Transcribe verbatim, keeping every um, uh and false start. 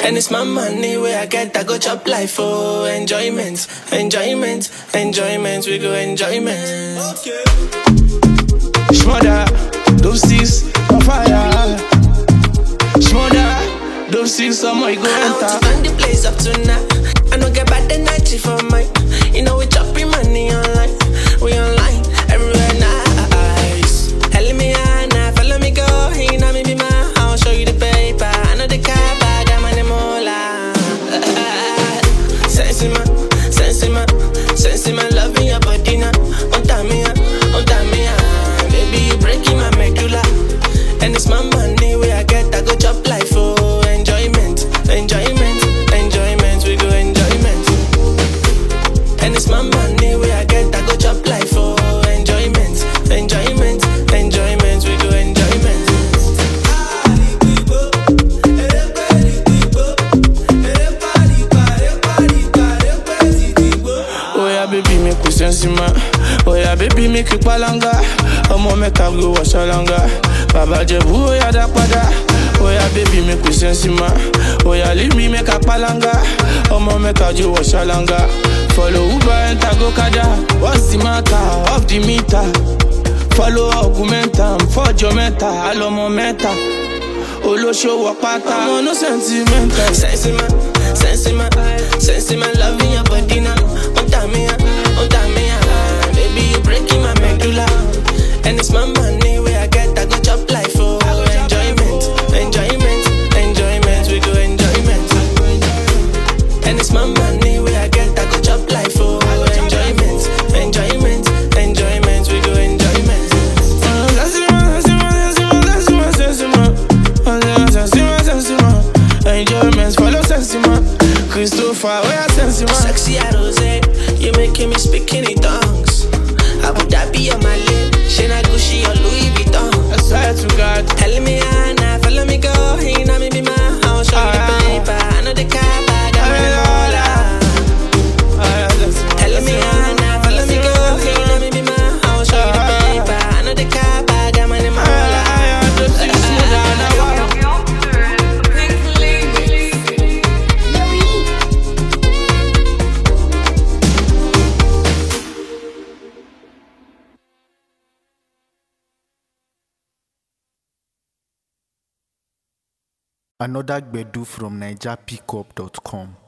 And it's my money where I get, I go chop life for enjoyment, enjoyment, enjoyment, we go enjoyment. Okay. Shmother, those six on fire. Shmother, those six on my go enter. I want to turn the place up tonight. I don't get bad energy for mine. You know we chopping money online. We online, everywhere nice. Hell me Anna, follow me go. You know me be my, I'll show you the paper. I know the car, but I'm on the mola. Sense man, sense man, sense man, loving your body now. On time me, on time me, baby you breaking my medulla. And it's my money where I get, I go chop life for enjoyment, enjoyment, enjoyment, we go enjoyment. And it's my money where I get, I go chop life for enjoyment, enjoyment, enjoyment, we go enjoyment. Oh yeah, baby, make we sense man. Oh yeah, baby, make you palanga. Omo make I go wash alanga. Baba Jebu, oh yeah, da pada. Oh yeah, baby, make we sense man. Oh yeah, leave me make a palanga. Omo make I go wash alanga. Follow Uber and go kada. What's the matter? Off the meter. Follow Augmentam, forge your meta, allo momenta. Olo show work pata. I'm on no sentimental. Sense man, sense man, sense man, loving your body now. On time me, on time me, baby you breaking my medulla. And it's my money where I get, I go chop life for enjoyment, enjoyment, enjoyment, we go enjoyment. And it's my money where I get, I go chop life for enjoyment, enjoyment, enjoyment, we go enjoyment. Enjoyments follow sentiment. Christopher, where I sense man. Sexy Rose, you making me speak in tongues. I would that be on my lip? Shana Gucci or Louis Vuitton. I swear to God. Tell me Anna, follow me go. He know me be my house, show you the paper. I know the car, but I'm in the Tell me Anna, follow me go. He know me be my house, show you the paper. I know the car, but I'm in the Another Gbedu from Niger Pickup dot com.